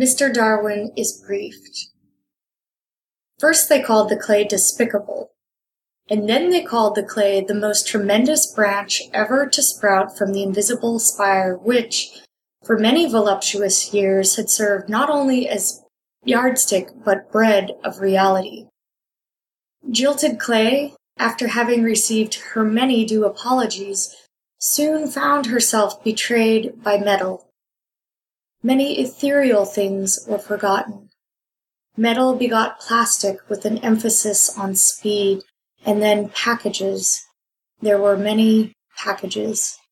Mr. Darwin is briefed. First they called the clay despicable, and then they called the clay the most tremendous branch ever to sprout from the invisible spire which, for many voluptuous years, had served not only as yardstick but bread of reality. Jilted clay, after having received her many due apologies, soon found herself betrayed by metal. Many ethereal things were forgotten. Metal begot plastic with an emphasis on speed, and then packages. There were many packages.